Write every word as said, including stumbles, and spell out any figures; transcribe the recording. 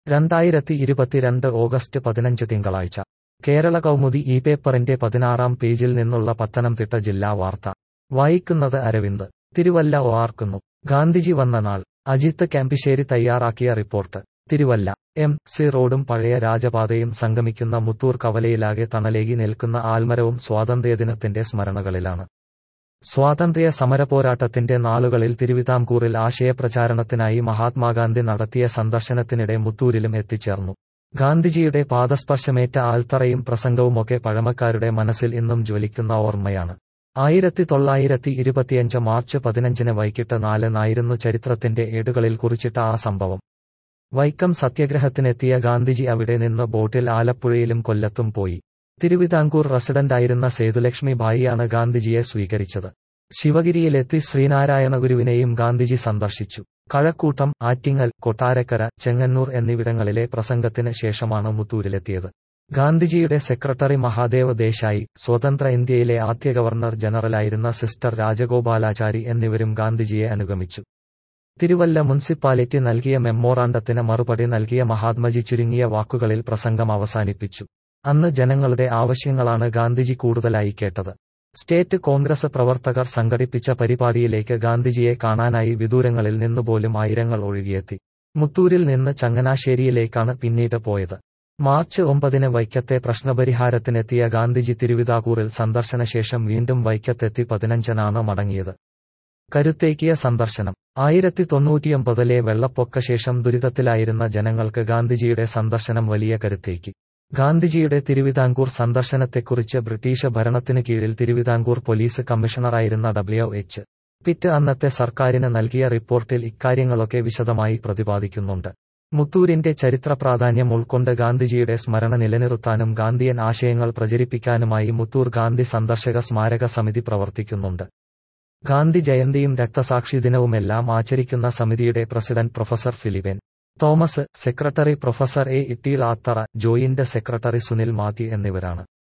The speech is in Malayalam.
രണ്ടായിരത്തി ഇരുപത്തിരണ്ട് ഓഗസ്റ്റ് പതിനഞ്ച് തിങ്കളാഴ്ച കേരള കൗമുദി ഈ പേപ്പറിന്റെ പതിനാറാം പേജിൽ നിന്നുള്ള പത്തനംതിട്ട ജില്ലാ വാർത്ത വായിക്കുന്നത് അരവിന്ദ്. തിരുവല്ല ഓർക്കുന്നു ഗാന്ധിജി വന്ന നാൾ. അജിത്ത് ക്യാമ്പിശ്ശേരി തയ്യാറാക്കിയ റിപ്പോർട്ട്. തിരുവല്ല എം സി റോഡും പഴയ രാജപാതയും സംഗമിക്കുന്ന മുത്തൂർ കവലയിലാകെ തണലേകി നിൽക്കുന്ന ആൽമരവും സ്വാതന്ത്ര്യദിനത്തിന്റെ സ്മരണകളിലാണ്. സ്വാതന്ത്ര്യ സമരപോരാട്ടത്തിന്റെ നാളുകളിൽ തിരുവിതാംകൂറിൽ ആശയപ്രചാരണത്തിനായി മഹാത്മാഗാന്ധി നടത്തിയ സന്ദർശനത്തിനിടെ മുത്തൂരിലും എത്തിച്ചേർന്നു. ഗാന്ധിജിയുടെ പാദസ്പർശമേറ്റ ആൽത്തറയും പ്രസംഗവുമൊക്കെ പഴമക്കാരുടെ മനസ്സിൽ ഇന്നും ജ്വലിക്കുന്ന ഓർമ്മയാണ്. ആയിരത്തി തൊള്ളായിരത്തി ഇരുപത്തിയഞ്ച് മാർച്ച് പതിനഞ്ചിന് വൈകിട്ട് നാലിനായിരുന്നു ചരിത്രത്തിന്റെ ഏടുകളിൽ കുറിച്ചിട്ട ആ സംഭവം. വൈക്കം സത്യാഗ്രഹത്തിനെത്തിയ ഗാന്ധിജി അവിടെ നിന്ന് ബോട്ടിൽ ആലപ്പുഴയിലും കൊല്ലത്തും പോയി. തിരുവിതാംകൂർ റസിഡന്റായിരുന്ന സേതുലക്ഷ്മി ബായിയാണ് ഗാന്ധിജിയെ സ്വീകരിച്ചത്. ശിവഗിരിയിലെത്തി ശ്രീനാരായണ ഗുരുവിനെയും ഗാന്ധിജി സന്ദർശിച്ചു. കഴക്കൂട്ടം, ആറ്റിങ്ങൽ, കൊട്ടാരക്കര, ചെങ്ങന്നൂർ എന്നിവിടങ്ങളിലെ പ്രസംഗത്തിന് ശേഷമാണ് മുത്തൂരിലെത്തിയത്. ഗാന്ധിജിയുടെ സെക്രട്ടറി മഹാദേവ് ദേശായി, സ്വതന്ത്ര ഇന്ത്യയിലെ ആദ്യ ഗവർണർ ജനറലായിരുന്ന സിസ്റ്റർ രാജഗോപാലാചാരി എന്നിവരും ഗാന്ധിജിയെ അനുഗമിച്ചു. തിരുവല്ല മുനിസിപ്പാലിറ്റി നൽകിയ മെമ്മോറാണ്ടത്തിന് മറുപടി നൽകിയ മഹാത്മജി ചുരുങ്ങിയ വാക്കുകളിൽ പ്രസംഗം അവസാനിപ്പിച്ചു. അന്ന് ജനങ്ങളുടെ ആവശ്യങ്ങളാണ് ഗാന്ധിജി കൂടുതലായി കേട്ടത്. സ്റ്റേറ്റ് കോൺഗ്രസ് പ്രവർത്തകർ സംഘടിപ്പിച്ച പരിപാടിയിലേക്ക് ഗാന്ധിജിയെ കാണാനായി വിദൂരങ്ങളിൽ നിന്നുപോലും ആയിരങ്ങൾ ഒഴുകിയെത്തി. മുത്തൂരിൽ നിന്ന് ചങ്ങനാശ്ശേരിയിലേക്കാണ് പിന്നീട് പോയത്. മാർച്ച് ഒമ്പതിന് വൈക്കത്തെ പ്രശ്നപരിഹാരത്തിനെത്തിയ ഗാന്ധിജി തിരുവിതാംകൂറിൽ സന്ദർശനശേഷം വീണ്ടും വൈക്കത്തെത്തി പതിനഞ്ചിനാണ് മടങ്ങിയത്. കരുത്തേക്കിയ സന്ദർശനം. ആയിരത്തി തൊണ്ണൂറ്റിയൊമ്പതിലെ വെള്ളപ്പൊക്കശേഷം ദുരിതത്തിലായിരുന്ന ജനങ്ങൾക്ക് ഗാന്ധിജിയുടെ സന്ദർശനം വലിയ കരുത്തേക്കി. ഗാന്ധിജിയുടെ തിരുവിതാംകൂർ സന്ദർശനത്തെക്കുറിച്ച് ബ്രിട്ടീഷ് ഭരണത്തിനു കീഴിൽ തിരുവിതാംകൂർ പോലീസ് കമ്മീഷണറായിരുന്ന ഡബ്ല്യു എച്ച് പിറ്റ് അന്നത്തെ സർക്കാരിന് നൽകിയ റിപ്പോർട്ടിൽ ഇക്കാര്യങ്ങളൊക്കെ വിശദമായി പ്രതിപാദിക്കുന്നുണ്ട്. മുത്തൂരിന്റെ ചരിത്ര പ്രാധാന്യം ഉൾക്കൊണ്ട് ഗാന്ധിജിയുടെ സ്മരണ നിലനിർത്താനും ഗാന്ധിയൻ ആശയങ്ങൾ പ്രചരിപ്പിക്കാനുമായി മുത്തൂർ ഗാന്ധി സന്ദർശക സ്മാരക സമിതി പ്രവർത്തിക്കുന്നുണ്ട്. ഗാന്ധി ജയന്തിയും രക്തസാക്ഷി ദിനവുമെല്ലാം ആചരിക്കുന്ന സമിതിയുടെ president professor Philip Thomas, secretary professor A Itteel Athara, joint secretary Sunil Mathew എന്നിവരാണ്.